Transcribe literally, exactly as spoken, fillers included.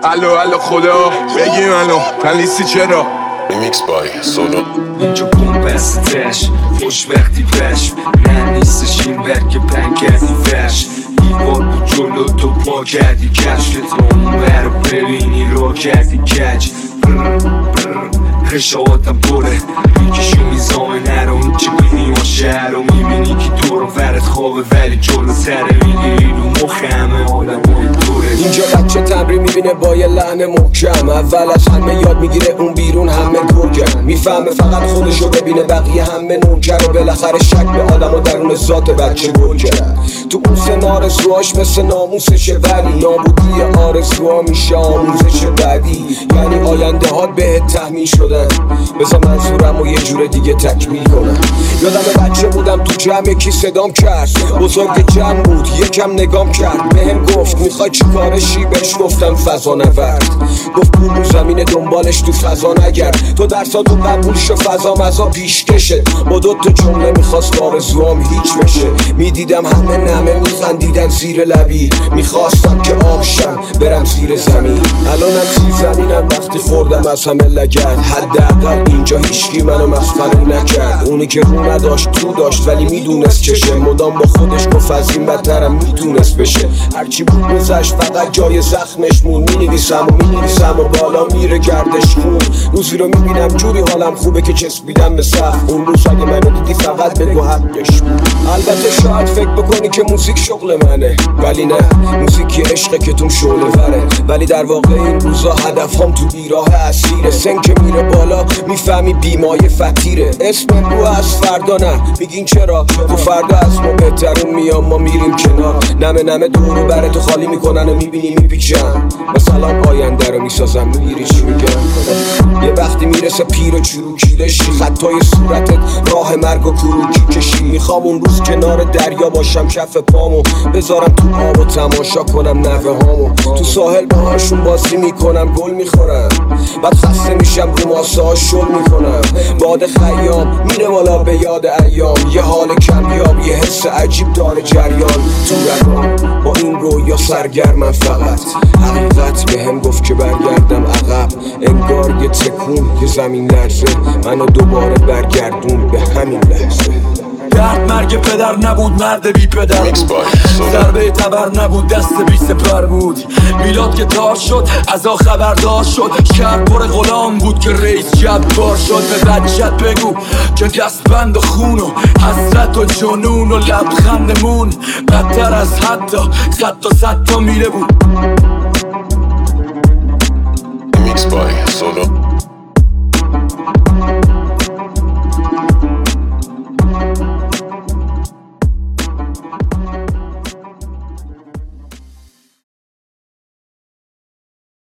الو الو خدا بگی منو تنلیستی چرا ریمیکس بای سولو. اینجا بوم بستش خوش وقتی پش نه نیستش این برگ پنگ کردی فرش دیوار بود جلو تو پا کردی کش که تو اون برو ببینی رو کردی کج خشاواتم پره میکشی میزامه نرو این چه بینی ما شهر رو میبینی که دور و ورد خوابه ولی جلو سره میگیری رو مخ همه آدم های دوره. اینجا بچه تمرین میبینه با یه لحن محکم، اول از همه یاد میگیره اون بیرون همه گرگن، میفهمه فقط خودشو ببینه بقیه همه نوکر و بالاخره شک به آدم و درون ذات بچه گرگن. تو اون سن آرزوهاش مثل ناموسشه ولی نابودی آرزوها میشه آموزش بعدی، یعنی آینده ها بهت تحمیل شدن. بذار منظورم و یه جور دیگه تکمیل کنم. یادم بچه بودم تو جمع یکی صدام کرد، بزرگ جمع بود یکم نگام کرد، بهم گفت میخوای چی کارشی؟ بهش گفتم فضا نورد. گفت پول رو زمین دنبالش تو فضا نگرد، تو درساتو قبول شو فضا مزا پیشکشه. با دوتا جمله میخواست آرزوام هیچ بشه، میدیدم همه نمه میخندیدن زیر لبی، میخواستم که آبشم برم زیر زمین. الانم زیر زمینم وقتی خوردم از همه لگد، حداقل اینجا هیچکی منو مسخره نکرد. اونی که رو نداشت تو داشت ولی میدونست چشه، مدام با خودش گفت از این بدترم میتونست بشه. هرچی بود گذشت فقط جای زخمش مون، مینویسم و مینویسم و بالا میره گردش خون. روزی رو میبینم جوری حالم خوبه که چسبیدم به سقف، اون روز اگه منو دیدی فقط بگو حقش بود. البته شاید فکر بکنی که موزیک شغل منه ولی نه، موزیک یه عشقه که توم شعله وره، ولی در واقع این روزا هدفم تو بیراه اسیره. سن که میره بالا میفهمی بیمایه فتیره، اسم رو از فردا نه میگین چرا؟ تو فردا از ما بهترون میام ما میریم کنار، نمه نمه دورو بره تو خالی میکنن و میبینی میپیچم. مثلا آینده رو میسازم میگیری چی میگم؟ یه وقتی میرسه پیر و چروکیده شی، خطای صورتت راه مرگ و کروکی کشی. میخوام اون روز کنار دریا باشم کف پامو بذارم تو آب و تماشا کنم نوه هامو، تو ساحل باهاشون بازی میکنم گل میخورم، بعد خسته میشم رو ماسه ها شل میکنم. باد خیام میره بالا به یاد ایام، یه حال کمیاب یه حس عجیب داره جریان تو رگام. با این رویا سرگرمم فقط، حقیقت به هم گفت که برگردم عقب، انگار یه تکون یه زمین لرزه منو دوباره برگردون به همین لحظه. درد مرگ پدر نبود مرد بی پدر بود، ضربه تبر نبود دست بی سپر بود. میلاد که تار شد از آ خبردار شد، شهر پر غلام بود که رئیس جبار شد. به بچت بگو که دستبند و خون و حسرت و جنون و لبخندمون بدتر از حتی خط و صد تا میره بود.